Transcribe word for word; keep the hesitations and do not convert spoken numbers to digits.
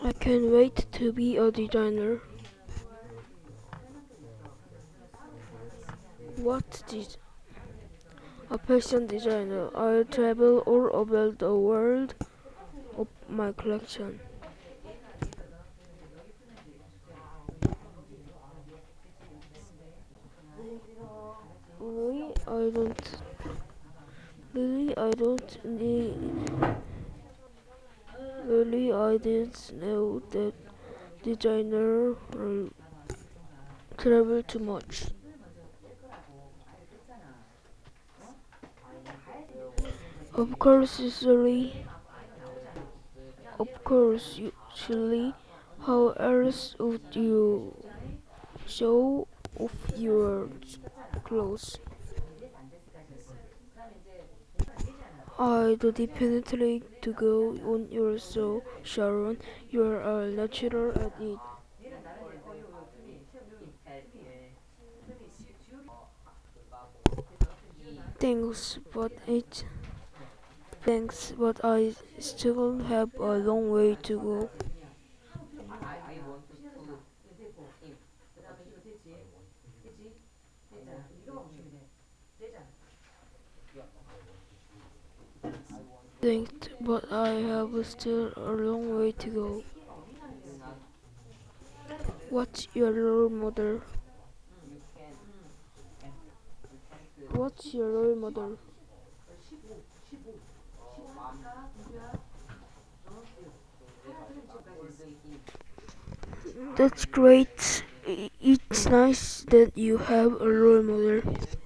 I can't wait to be a designer. What did a fashion designer? I'll travel all over the world of my collection. Really, I don't. Really, I don't need. Really, I didn't know that designer will travel too much. Of course, usually, of course, usually, how else would you show off your clothes? I'd definitely to go on your show, Sharon. You're a natural at it. Thanks, but it thanks, but I still have a long way to go. Thanks, but I have still a long way to go. What's your role model? What's your role model? That's great. It's nice that you have a role model.